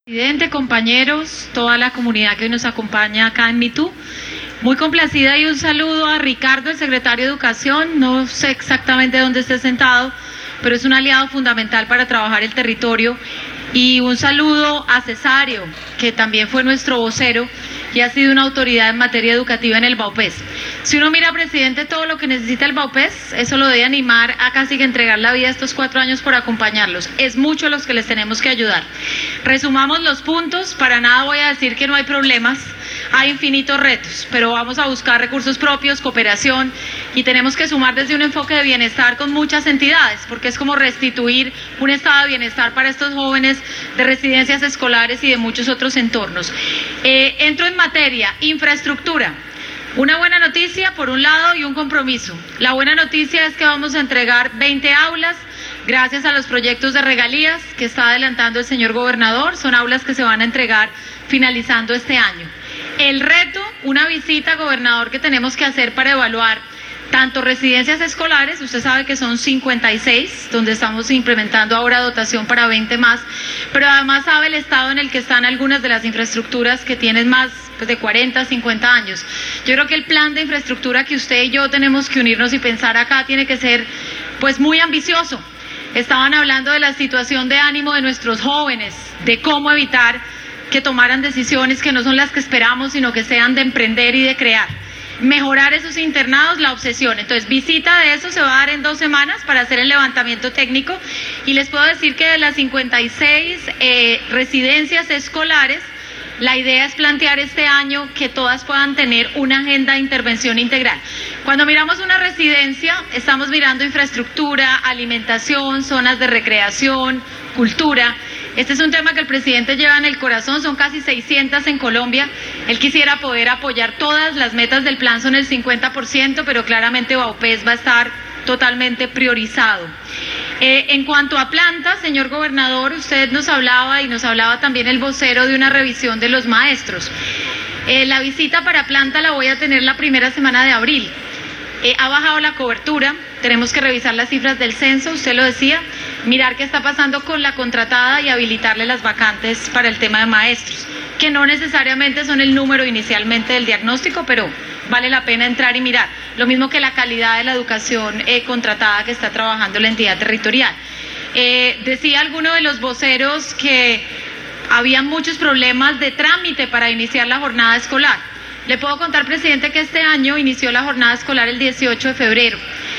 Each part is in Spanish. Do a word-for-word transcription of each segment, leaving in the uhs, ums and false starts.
Presidente, compañeros, toda la comunidad que hoy nos acompaña acá en MeToo, muy complacida, y un saludo a Ricardo, el secretario de Educación. No sé exactamente dónde esté sentado, pero es un aliado fundamental para trabajar el territorio. Y un saludo a Cesario, que también fue nuestro vocero y ha sido una autoridad en materia educativa en el Baupés. Si uno mira, presidente, todo lo que necesita el Baupés, eso lo debe animar a casi que entregar la vida estos cuatro años por acompañarlos. Es mucho los que les tenemos que ayudar. Resumamos los puntos. Para nada voy a decir que no hay problemas, hay infinitos retos, pero vamos a buscar recursos propios, cooperación, y tenemos que sumar desde un enfoque de bienestar con muchas entidades, porque es como restituir un estado de bienestar para estos jóvenes de residencias escolares y de muchos otros entornos. Eh, entro en materia, infraestructura. Una buena noticia por un lado y un compromiso. La buena noticia es que vamos a entregar veinte aulas gracias a los proyectos de regalías que está adelantando el señor gobernador. Son aulas que se van a entregar finalizando este año. El reto, una visita, gobernador, que tenemos que hacer para evaluar tanto residencias escolares, usted sabe que son cincuenta y seis, donde estamos implementando ahora dotación para veinte más, pero además sabe el estado en el que están algunas de las infraestructuras que tienen más pues, de cuarenta, cincuenta años. Yo creo que el plan de infraestructura que usted y yo tenemos que unirnos y pensar acá tiene que ser pues muy ambicioso. Estaban hablando de la situación de ánimo de nuestros jóvenes, de cómo evitar que tomaran decisiones que no son las que esperamos, sino que sean de emprender y de crear. Mejorar esos internados, la obsesión. Entonces, visita de eso se va a dar en dos semanas para hacer el levantamiento técnico, y les puedo decir que de las cincuenta y seis eh, residencias escolares, la idea es plantear este año que todas puedan tener una agenda de intervención integral. Cuando miramos una residencia, estamos mirando infraestructura, alimentación, zonas de recreación, cultura. Este es un tema que el presidente lleva en el corazón, son casi seiscientas en Colombia. Él quisiera poder apoyar todas las metas del plan, son el cincuenta por ciento, pero claramente Baupés va a estar totalmente priorizado. Eh, en cuanto a plantas, señor gobernador, usted nos hablaba y nos hablaba también el vocero de una revisión de los maestros. Eh, la visita para planta la voy a tener la primera semana de abril. Eh, ha bajado la cobertura, tenemos que revisar las cifras del censo, usted lo decía, mirar qué está pasando con la contratada y habilitarle las vacantes para el tema de maestros, que no necesariamente son el número inicialmente del diagnóstico, pero vale la pena entrar y mirar. Lo mismo que la calidad de la educación eh, contratada que está trabajando la entidad territorial. Eh, decía alguno de los voceros que había muchos problemas de trámite para iniciar la jornada escolar. Le puedo contar, presidente, que este año inició la jornada escolar el dieciocho de febrero.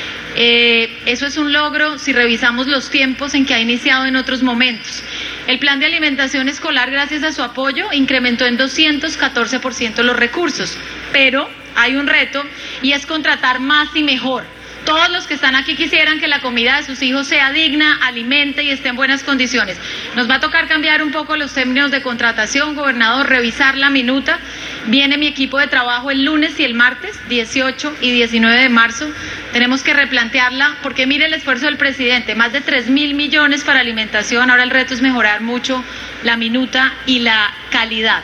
Eh, eso es un logro si revisamos los tiempos en que ha iniciado en otros momentos. El plan de alimentación escolar, gracias a su apoyo, incrementó en doscientos catorce por ciento los recursos, pero hay un reto y es contratar más y mejor. Todos los que están aquí quisieran que la comida de sus hijos sea digna, alimente y esté en buenas condiciones. Nos va a tocar cambiar un poco los términos de contratación, gobernador, revisar la minuta. Viene mi equipo de trabajo el lunes y el martes, dieciocho y diecinueve de marzo. Tenemos que replantearla porque mire el esfuerzo del presidente, más de tres mil millones para alimentación. Ahora el reto es mejorar mucho la minuta y la calidad.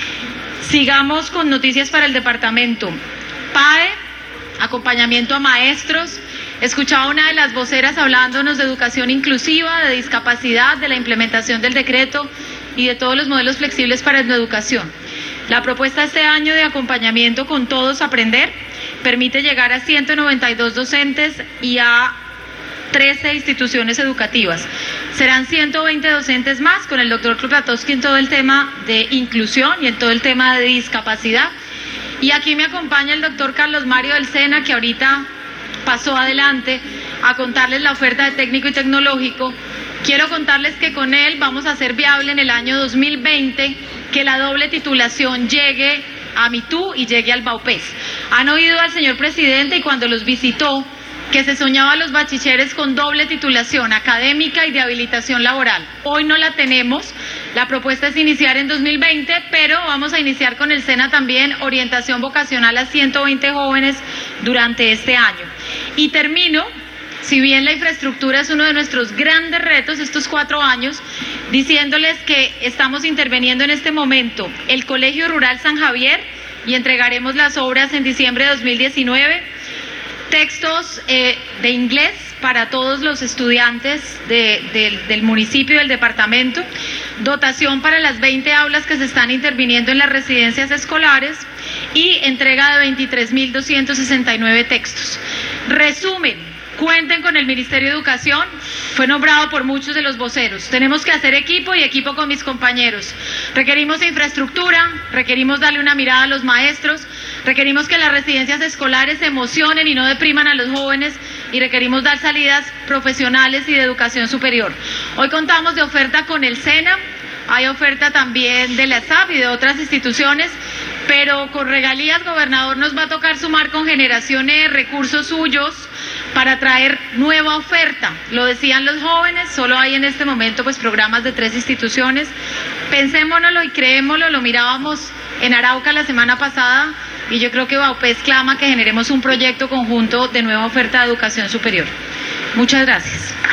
Sigamos con noticias para el departamento. P A E, acompañamiento a maestros. Escuchaba una de las voceras hablándonos de educación inclusiva, de discapacidad, de la implementación del decreto y de todos los modelos flexibles para la educación. La propuesta este año de acompañamiento con Todos Aprender permite llegar a ciento noventa y dos docentes y a trece instituciones educativas. Serán ciento veinte docentes más con el doctor Krupatowski en todo el tema de inclusión y en todo el tema de discapacidad. Y aquí me acompaña el doctor Carlos Mario del Sena, que ahorita pasó adelante a contarles la oferta de técnico y tecnológico. Quiero contarles que con él vamos a hacer viable en el año dos mil veinte que la doble titulación llegue a MeToo y llegue al Baupés. Han oído al señor presidente, y cuando los visitó, que se soñaba los bachilleres con doble titulación académica y de habilitación laboral. Hoy no la tenemos. La propuesta es iniciar en dos mil veinte, pero vamos a iniciar con el SENA también orientación vocacional a ciento veinte jóvenes durante este año. Y termino, si bien la infraestructura es uno de nuestros grandes retos estos cuatro años, diciéndoles que estamos interviniendo en este momento el Colegio Rural San Javier y entregaremos las obras en diciembre de dos mil diecinueve, textos eh, de inglés para todos los estudiantes de, de, del municipio y del departamento. dotación para las veinte aulas que se están interviniendo en las residencias escolares y entrega de veintitrés mil doscientos sesenta y nueve textos. Resumen, cuenten con el Ministerio de Educación, fue nombrado por muchos de los voceros. Tenemos que hacer equipo y equipo con mis compañeros. Requerimos infraestructura, requerimos darle una mirada a los maestros, requerimos que las residencias escolares se emocionen y no depriman a los jóvenes y requerimos dar salidas profesionales y de educación superior. Hoy contamos de oferta con el SENA, hay oferta también de la S A P y de otras instituciones, pero con regalías, gobernador, nos va a tocar sumar con generaciones de recursos suyos para traer nueva oferta. Lo decían los jóvenes, solo hay en este momento pues programas de tres instituciones. Pensémonoslo y creémoslo, lo mirábamos en Arauca la semana pasada y yo creo que Baupés clama que generemos un proyecto conjunto de nueva oferta de educación superior. Muchas gracias.